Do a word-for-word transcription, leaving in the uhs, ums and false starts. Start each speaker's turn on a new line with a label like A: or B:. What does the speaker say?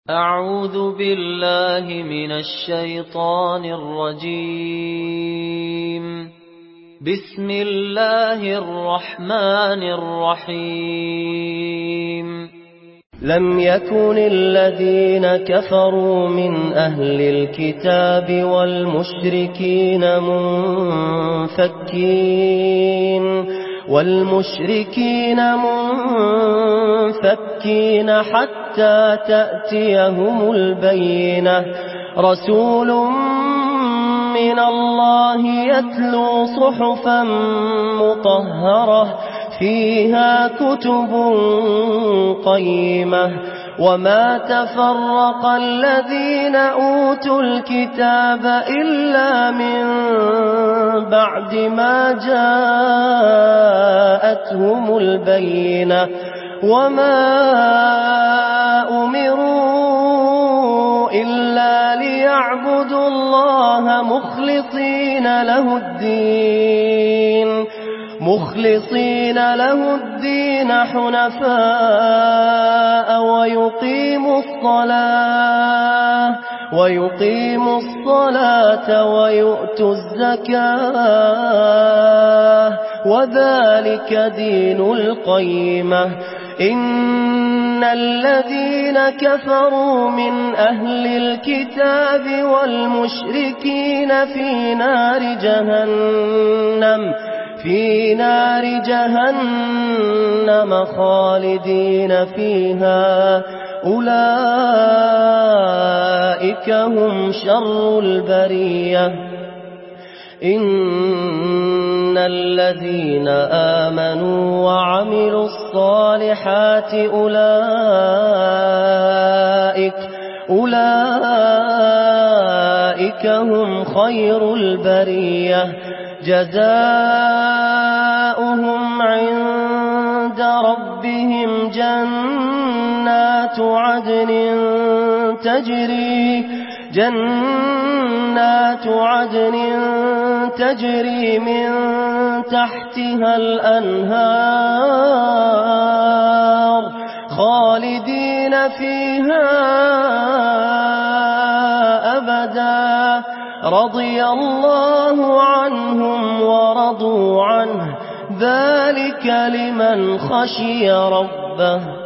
A: أعوذ بالله من الشيطان الرجيم. بسم الله الرحمن الرحيم.
B: لم يكن الذين كفروا من أهل الكتاب والمشركين منفكين والمشركين منفكين حتى تأتيهم البينة. رسول من الله يتلو صحفا مطهرة فيها كتب قيمة. وما تفرق الذين أوتوا الكتاب إلا من بعد ما جاءتهم البينة. وما أمروا إلا ليعبدوا الله مخلصين له الدين مخلصين له الدين حنفاء ويقيموا الصلاة ويقيموا الصلاة ويؤتوا الزكاة وذلك دين القيمة. إن الذين كفروا من أهل الكتاب والمشركين في نار جهنم في نار جهنم خالدين فيها أولئك هم شر البرية. إن الذين آمنوا وعملوا الصالحات أولئك أولئك هم خير البرية. جزاؤهم عند ربهم جنات عدن تجري جنات عدن تجري من تحتها الأنهار خالدين فيها أبدا. رضي الله عنهم ورضوا عنه ذلك لمن خشي ربه.